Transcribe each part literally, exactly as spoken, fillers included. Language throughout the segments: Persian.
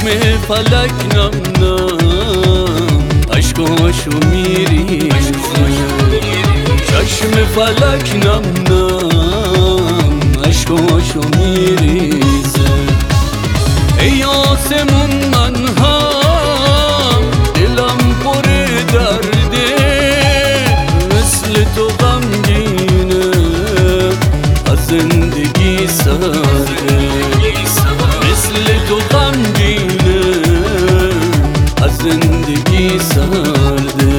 چشم فلک نم نم عشقاشو میریزه چشم فلک نم نم عشقاشو میریزه ای آسمون من هم دلم پر درده مثل تو غمگینه از زندگی سرده مثل تو غمگینه از زندگی سرده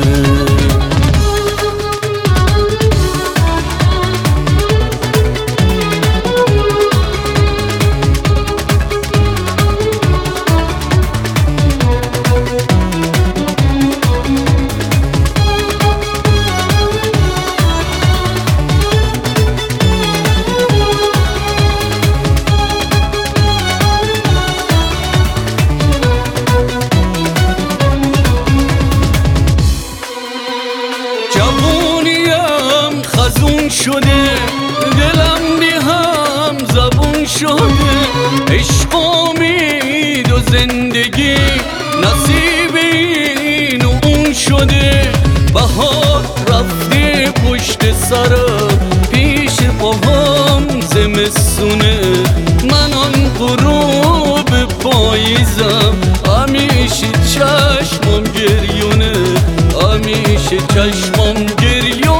جوونیم خزون شده دلم بی هم زبون شده عشق امید و زندگی نصیب این و اون شده بهار رفته پشت سرم پیش پاهم زمستونه من آن غروب پاییزم همیشه چشمم گریونه همیشه چشمم گریونه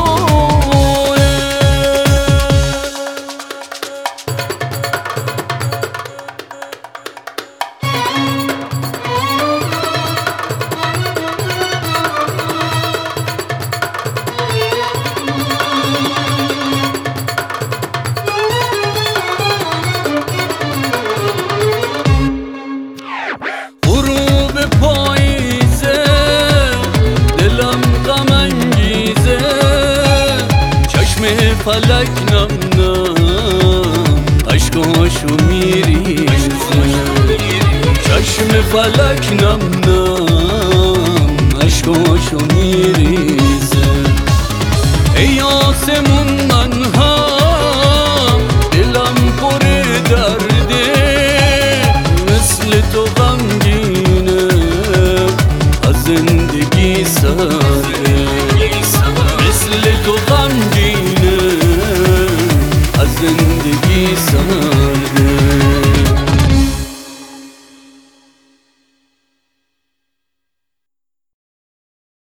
غروب پاییزه دلم غم انگیزه چشم فلک نم نم عشقاشو میریزه چشم فلک نم نم عشقاشو میریزه ای آسمون